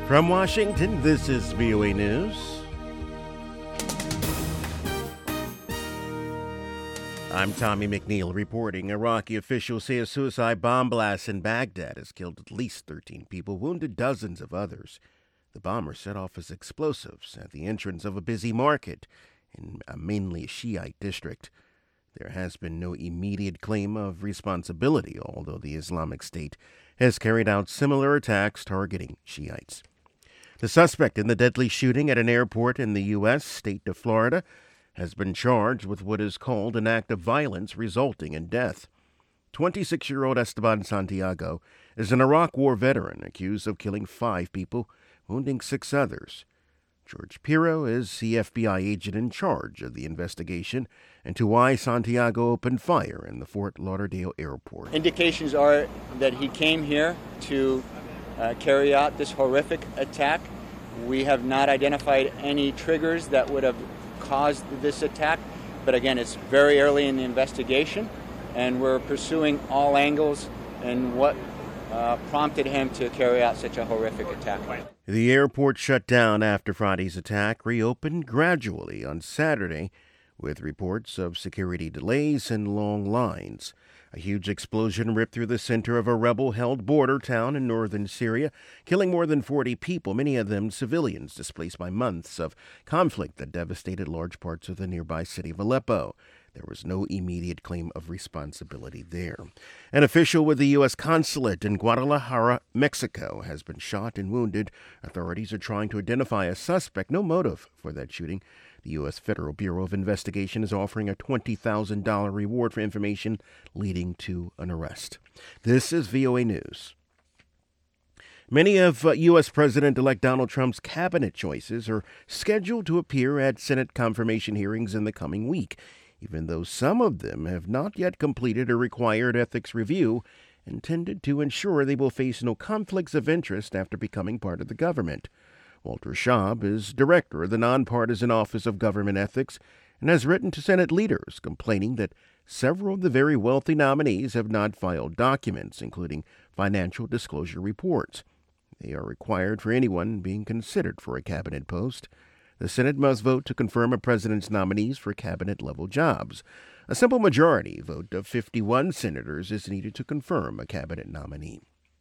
From Washington, this is VOA News. I'm Tommy McNeil reporting. Iraqi officials say a suicide bomb blast in Baghdad has killed at least 13 people, wounded dozens of others. The bomber set off his explosives at the entrance of a busy market in a mainly Shiite district. There has been no immediate claim of responsibility, although the Islamic State has carried out similar attacks targeting Shiites. The suspect in the deadly shooting at an airport in the U.S. state of Florida has been charged with what is called an act of violence resulting in death. 26-year-old Esteban Santiago is an Iraq War veteran accused of killing 5 people, wounding 6 others. George Pirro is the FBI agent in charge of the investigation into why Santiago opened fire in the Fort Lauderdale airport. Indications are that he came here to carry out this horrific attack. We have not identified any triggers that would have caused this attack, but again, it's very early in the investigation, and we're pursuing all angles and what prompted him to carry out such a horrific attack. The airport shut down after Friday's attack reopened gradually on Saturday, with reports of security delays and long lines. A huge explosion ripped through the center of a rebel-held border town in northern Syria, killing more than 40 people, many of them civilians displaced by months of conflict that devastated large parts of the nearby city of Aleppo. There was no immediate claim of responsibility there. An official with the U.S. consulate in Guadalajara, Mexico, has been shot and wounded. Authorities are trying to identify a suspect. No motive for that shooting. The U.S. Federal Bureau of Investigation is offering a $20,000 reward for information leading to an arrest. This is VOA News. Many of U.S. President-elect Donald Trump's cabinet choices are scheduled to appear at Senate confirmation hearings in the coming week, even though some of them have not yet completed a required ethics review intended to ensure they will face no conflicts of interest after becoming part of the government. Walter Shaub is director of the Nonpartisan Office of Government Ethics and has written to Senate leaders complaining that several of the very wealthy nominees have not filed documents, including financial disclosure reports. They are required for anyone being considered for a cabinet post. The Senate must vote to confirm a president's nominees for cabinet-level jobs. A simple majority vote of 51 senators is needed to confirm a cabinet nominee.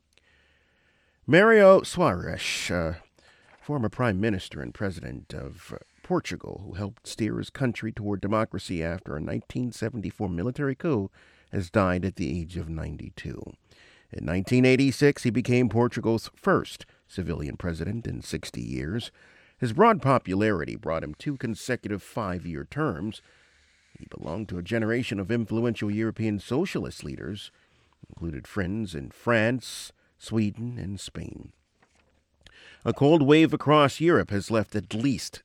Mário Soares, former prime minister and president of Portugal, who helped steer his country toward democracy after a 1974 military coup, has died at the age of 92. In 1986, he became Portugal's first civilian president in 60 years. His broad popularity brought him 2 consecutive 5-year terms. He belonged to a generation of influential European socialist leaders, included friends in France, Sweden, and Spain. A cold wave across Europe has left at least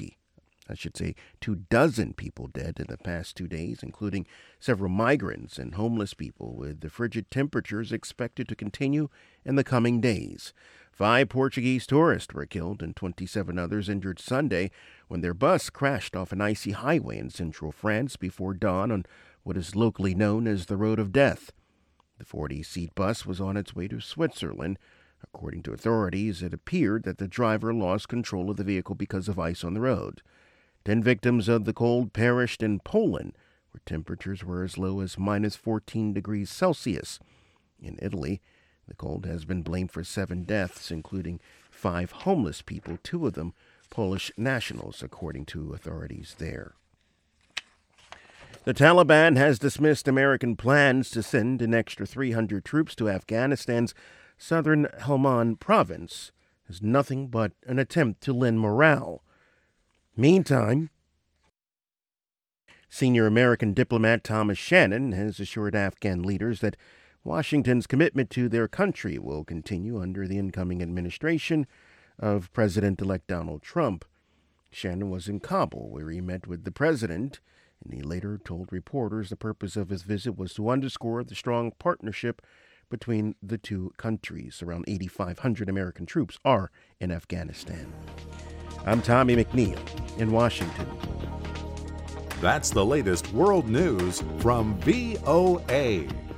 24 people dead in the past 2 days, including several migrants and homeless people, with the frigid temperatures expected to continue in the coming days. 5 Portuguese tourists were killed and 27 others injured Sunday when their bus crashed off an icy highway in central France before dawn on what is locally known as the Road of Death. The 40-seat bus was on its way to Switzerland. According to authorities, it appeared that the driver lost control of the vehicle because of ice on the road. 10 victims of the cold perished in Poland, where temperatures were as low as minus 14 degrees Celsius. In Italy, the cold has been blamed for 7 deaths, including 5 homeless people, 2 of them Polish nationals, according to authorities there. The Taliban has dismissed American plans to send an extra 300 troops to Afghanistan's southern Helmand province as nothing but an attempt to lend morale. Meantime, senior American diplomat Thomas Shannon has assured Afghan leaders that Washington's commitment to their country will continue under the incoming administration of President-elect Donald Trump. Shannon was in Kabul, where he met with the president, and he later told reporters the purpose of his visit was to underscore the strong partnership between the two countries. Around 8,500 American troops are in Afghanistan. I'm Tommy McNeil in Washington. That's the latest world news from VOA.